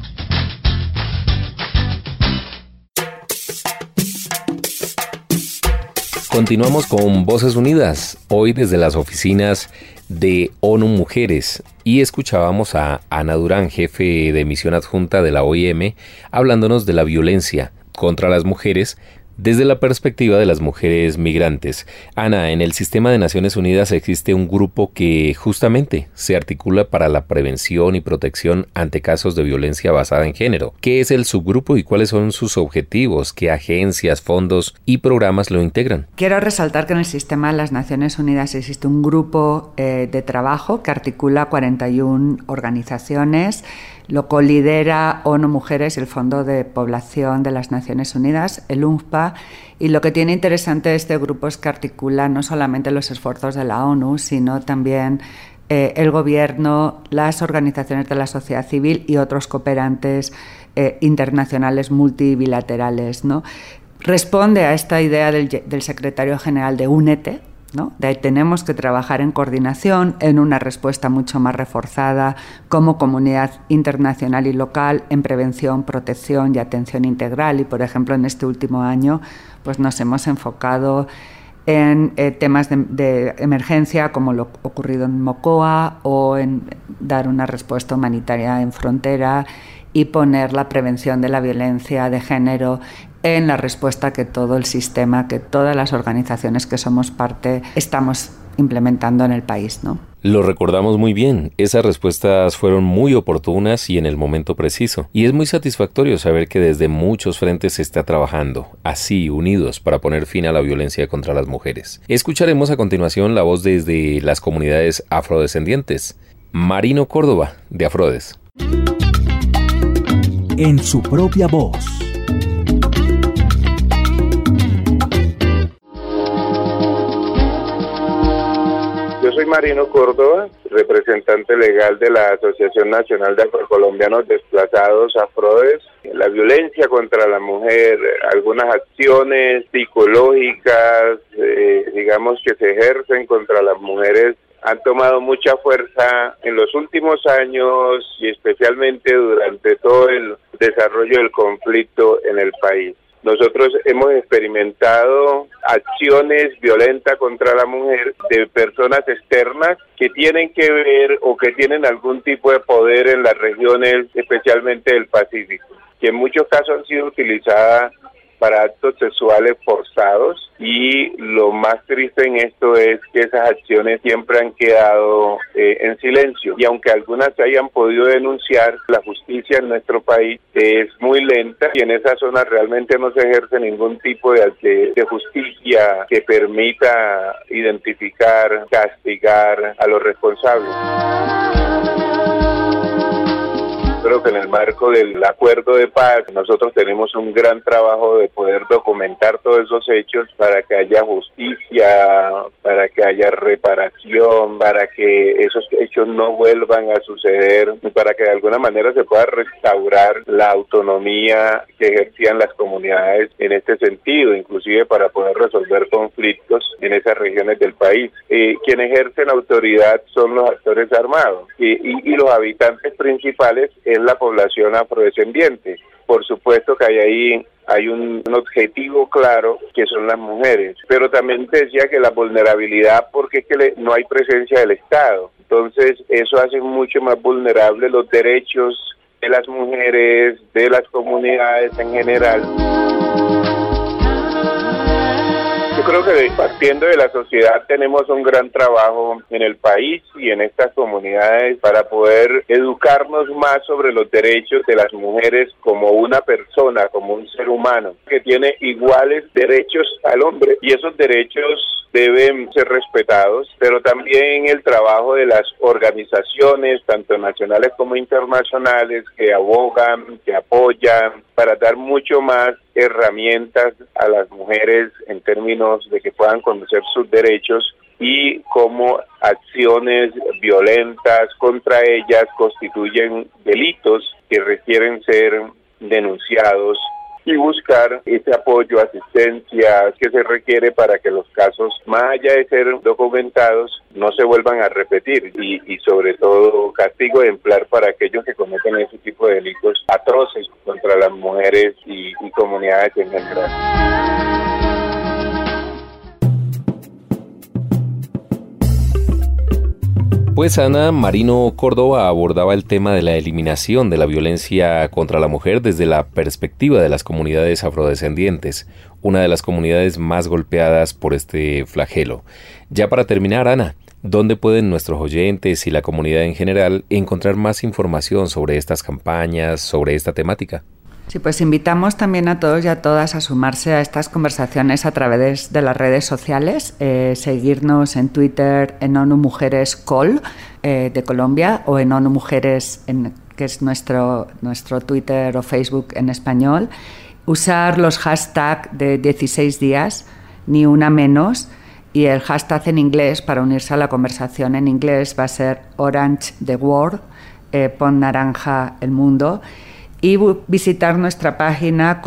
Continuamos con Voces Unidas, hoy desde las oficinas de ONU Mujeres, y escuchábamos a Ana Durán, jefe de misión adjunta de la OIM, hablándonos de la violencia contra las mujeres desde la perspectiva de las mujeres migrantes. Ana, en el sistema de Naciones Unidas existe un grupo que justamente se articula para la prevención y protección ante casos de violencia basada en género. ¿Qué es el subgrupo y cuáles son sus objetivos? ¿Qué agencias, fondos y programas lo integran? Quiero resaltar que en el sistema de las Naciones Unidas existe un grupo de trabajo que articula 41 organizaciones. Lo colidera ONU Mujeres y el Fondo de Población de las Naciones Unidas, el UNFPA, y lo que tiene interesante de este grupo es que articula no solamente los esfuerzos de la ONU, sino también el gobierno, las organizaciones de la sociedad civil y otros cooperantes internacionales multilaterales, ¿no? Responde a esta idea del secretario general de Únete, ¿no? De ahí tenemos que trabajar en coordinación, en una respuesta mucho más reforzada como comunidad internacional y local en prevención, protección y atención integral. Y, por ejemplo, en este último año pues nos hemos enfocado en temas de emergencia como lo ocurrido en Mocoa o en dar una respuesta humanitaria en frontera y poner la prevención de la violencia de género en la respuesta que todo el sistema, que todas las organizaciones que somos parte estamos implementando en el país, ¿no? Lo recordamos muy bien, esas respuestas fueron muy oportunas y en el momento preciso. Y es muy satisfactorio saber que desde muchos frentes se está trabajando, así, unidos, para poner fin a la violencia contra las mujeres. Escucharemos a continuación la voz desde las comunidades afrodescendientes. Marino Córdoba, de Afrodes. En su propia voz. Yo soy Marino Córdoba, representante legal de la Asociación Nacional de Afrocolombianos Desplazados, Afrodes. La violencia contra la mujer, algunas acciones psicológicas, digamos, que se ejercen contra las mujeres, han tomado mucha fuerza en los últimos años y especialmente durante todo el desarrollo del conflicto en el país. Nosotros hemos experimentado acciones violentas contra la mujer de personas externas que tienen que ver o que tienen algún tipo de poder en las regiones, especialmente del Pacífico, que en muchos casos han sido utilizadas para actos sexuales forzados, y lo más triste en esto es que esas acciones siempre han quedado en silencio, y aunque algunas se hayan podido denunciar, la justicia en nuestro país es muy lenta y en esa zona realmente no se ejerce ningún tipo de justicia que permita identificar, castigar a los responsables. Creo que en el marco del acuerdo de paz nosotros tenemos un gran trabajo de poder documentar todos esos hechos para que haya justicia, para que haya reparación, para que esos hechos no vuelvan a suceder, para que de alguna manera se pueda restaurar la autonomía que ejercían las comunidades en este sentido, inclusive para poder resolver conflictos en esas regiones del país. Quienes ejercen autoridad son los actores armados y los habitantes principales es la población afrodescendiente. Por supuesto que hay un objetivo claro que son las mujeres, pero también te decía que la vulnerabilidad, porque es que no hay presencia del Estado, entonces eso hace mucho más vulnerables los derechos de las mujeres, de las comunidades en general. Yo creo que partiendo de la sociedad tenemos un gran trabajo en el país y en estas comunidades para poder educarnos más sobre los derechos de las mujeres como una persona, como un ser humano que tiene iguales derechos al hombre, y esos derechos deben ser respetados, pero también el trabajo de las organizaciones, tanto nacionales como internacionales, que abogan, que apoyan, para dar mucho más herramientas a las mujeres en términos de que puedan conocer sus derechos y cómo acciones violentas contra ellas constituyen delitos que requieren ser denunciados, y buscar ese apoyo, asistencia que se requiere para que los casos, más allá de ser documentados, no se vuelvan a repetir, y sobre todo castigo ejemplar para aquellos que cometen ese tipo de delitos atroces contra las mujeres y comunidades en general. Pues Ana Marino Córdoba abordaba el tema de la eliminación de la violencia contra la mujer desde la perspectiva de las comunidades afrodescendientes, una de las comunidades más golpeadas por este flagelo. Ya para terminar, Ana, ¿dónde pueden nuestros oyentes y la comunidad en general encontrar más información sobre estas campañas, sobre esta temática? Sí, pues invitamos también a todos y a todas a sumarse a estas conversaciones a través de las redes sociales, seguirnos en Twitter en ONU Mujeres Col de Colombia, o en ONU Mujeres, que es nuestro Twitter o Facebook en español, usar los hashtags de 16 días, ni una menos, y el hashtag en inglés para unirse a la conversación en inglés va a ser Orange the World, pon naranja el mundo, y visitar nuestra página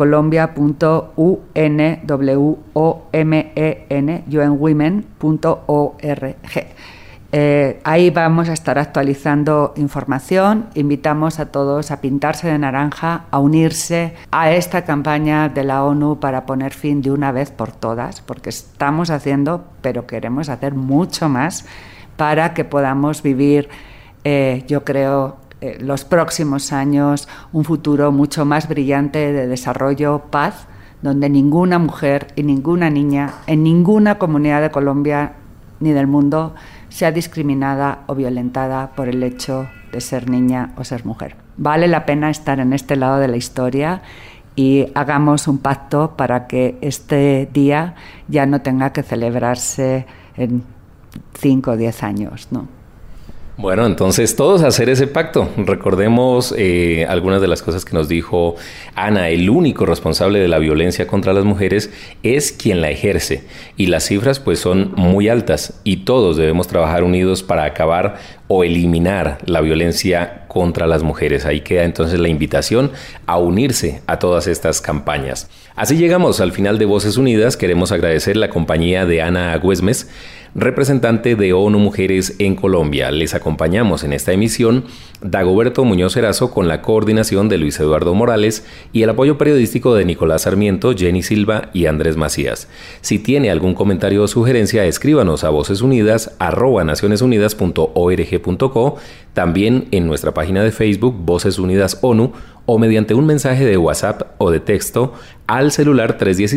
colombia.unwomen.org. Ahí vamos a estar actualizando información. Invitamos a todos a pintarse de naranja, a unirse a esta campaña de la ONU para poner fin de una vez por todas, porque estamos haciendo, pero queremos hacer mucho más para que podamos vivir, yo creo, los próximos años, un futuro mucho más brillante de desarrollo, paz, donde ninguna mujer y ninguna niña en ninguna comunidad de Colombia ni del mundo sea discriminada o violentada por el hecho de ser niña o ser mujer. Vale la pena estar en este lado de la historia y hagamos un pacto para que este día ya no tenga que celebrarse en 5 o 10 años, ¿no? Bueno, entonces todos a hacer ese pacto. Recordemos algunas de las cosas que nos dijo Ana. El único responsable de la violencia contra las mujeres es quien la ejerce. Y las cifras pues son muy altas y todos debemos trabajar unidos para acabar o eliminar la violencia contra las mujeres. Ahí queda entonces la invitación a unirse a todas estas campañas. Así llegamos al final de Voces Unidas. Queremos agradecer la compañía de Ana Güesmes, representante de ONU Mujeres en Colombia. Les acompañamos en esta emisión Dagoberto Muñoz Erazo con la coordinación de Luis Eduardo Morales y el apoyo periodístico de Nicolás Sarmiento, Jenny Silva y Andrés Macías. Si tiene algún comentario o sugerencia, escríbanos a vocesunidas@nacionesunidas.org.co. También en nuestra página de Facebook Voces Unidas ONU o mediante un mensaje de WhatsApp o de texto al celular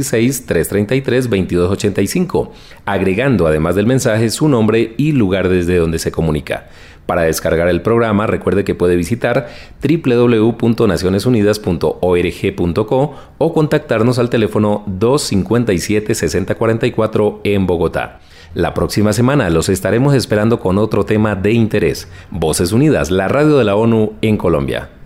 316-333-2285, agregando además del mensaje su nombre y lugar desde donde se comunica. Para descargar el programa, recuerde que puede visitar www.nacionesunidas.org.co o contactarnos al teléfono 257-6044 en Bogotá. La próxima semana los estaremos esperando con otro tema de interés. Voces Unidas, la radio de la ONU en Colombia.